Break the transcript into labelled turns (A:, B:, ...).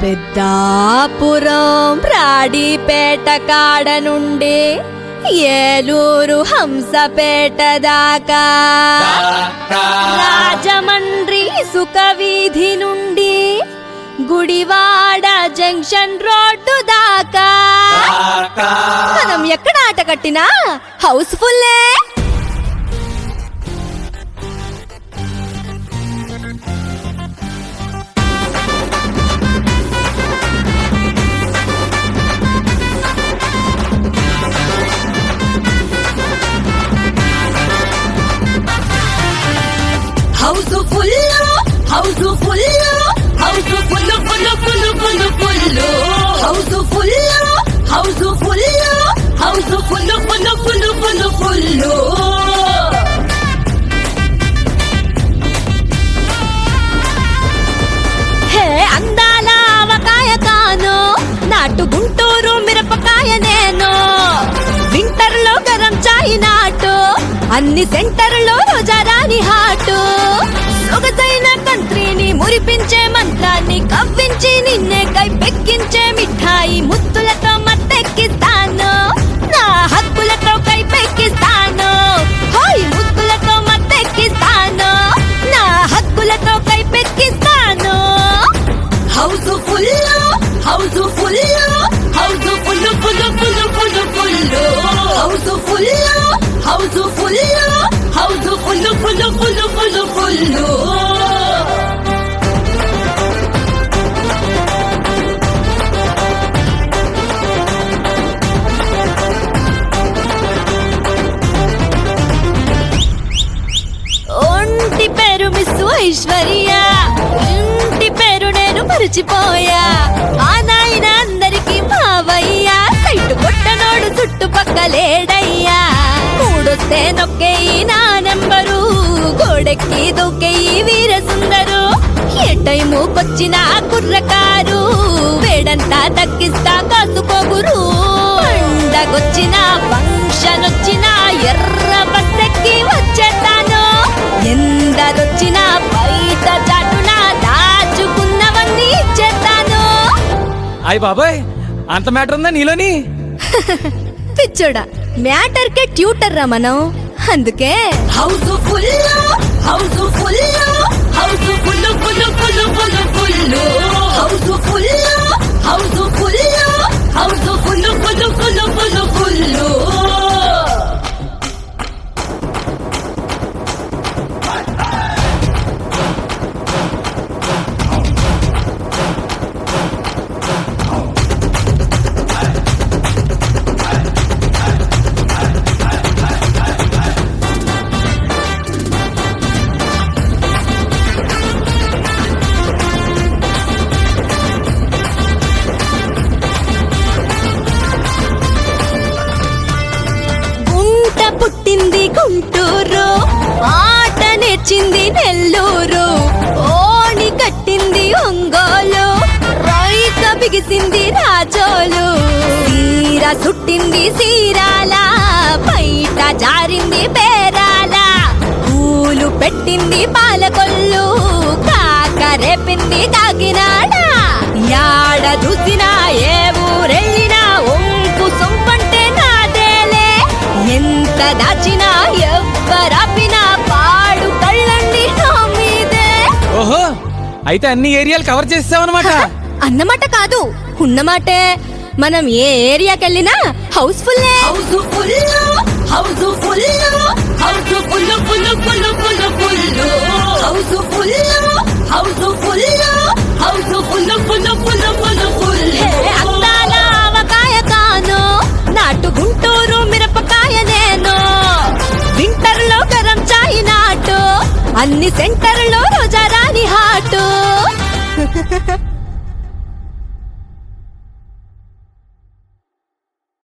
A: పెద్దాపురం రాడిపేట కాడ నుండి ఏలూరు హంసపేట దాకా, రాజమండ్రి సుఖవీధి నుండి గుడివాడ జంక్షన్ రోడ్డు దాకా మనం ఎక్కడ ఆట కట్టినా హౌస్ఫుల్లే. హే అందాల ఆవకాయ కాను, నాటు గుంటూరు మిరపకాయ నేను, వింటర్ లో గరం చాయ్ నాటు, అన్ని సెంటర్లో రోజారాని హాటు, సొగసైన కంట్రీని మురిపించే మంత్రాన్ని కవ్వించి నిన్నే కైపెక్కించే మిఠాయి ముత్తులతో మత్తెక్కిస్తాను, నా హక్కులతో కైపెక్కిస్తాను, హాయ్ ముత్తులతో మత్తెక్కిస్తాను, నా హక్కులతో కైపెక్కిస్తాను. House full house full house full full full full full house full house full house full full full full full. ఒంటి పేరు మిస్ ఐశ్వర్య, ఇంటి పేరు నేను మరిచిపోయా, ఆ నాయన అందరికి మావయ్యా, సైటు కొట్టనోడు చుట్టుపక్కలేడయ్యా, మూడొస్తే నొక్కేయి నా నెంబరు, గోడెక్కి దూకేయి వీర సుందరు, ఏ టైముకొచ్చిన కుర్రకారు, వేడంతా తగ్గిస్తా కాసుకోగురు, పండగొచ్చిన ఫంక్షన్ వచ్చిన ఎర్ర బస్సెక్కి వచ్చేస్తాను, ఎందరొచ్చిన బయట చాటున దాచుకున్నవన్నీ ఇచ్చేస్తాను.
B: అయ్ బాబాయ్, అంత మ్యాటర్ ఉందా నీలోని?
A: పిచ్చోడా, మ్యాటర్ కే ట్యూటర్ రా మనం, అందుకే house full house full house full full full full full house full house full house full full full full full. పుట్టింది గుంటూరు, ఆట నేర్చింది నెల్లూరు, ఓణి కట్టింది ఒంగోలు, రైక బిగిసింది రాజోలు, తీర చుట్టింది సీరాల, బయట జారింది పేరాల, పూలు పెట్టింది పాలకొల్లు, కాక రేపింది కాకినాడ, యాడ చూసినా ఏ ఊరెళ్ళినా ఒంకు సొంపంటే నాదేలే, ఎంత దాచినా ఎవ్వరాపినా పాడు కళ్ళండి నా మీదే.
B: ఓహో, అయితే అన్ని ఏరియాలు కవర్ చేసావన్నమాట.
A: అన్నమాట కాదు, ఉన్నమాటే, మనం ఏ ఏరియాకెళ్ళినా house full house full house full house full full full full full house full house full house full full full full full. అందాల ఆవకాయ కాను, నాటు గుంటూరు మిరపకాయ నేను, వింటర్ లో గరం చాయ్ నాటు, అన్ని సెంటర్లో రోజారాని హాటు.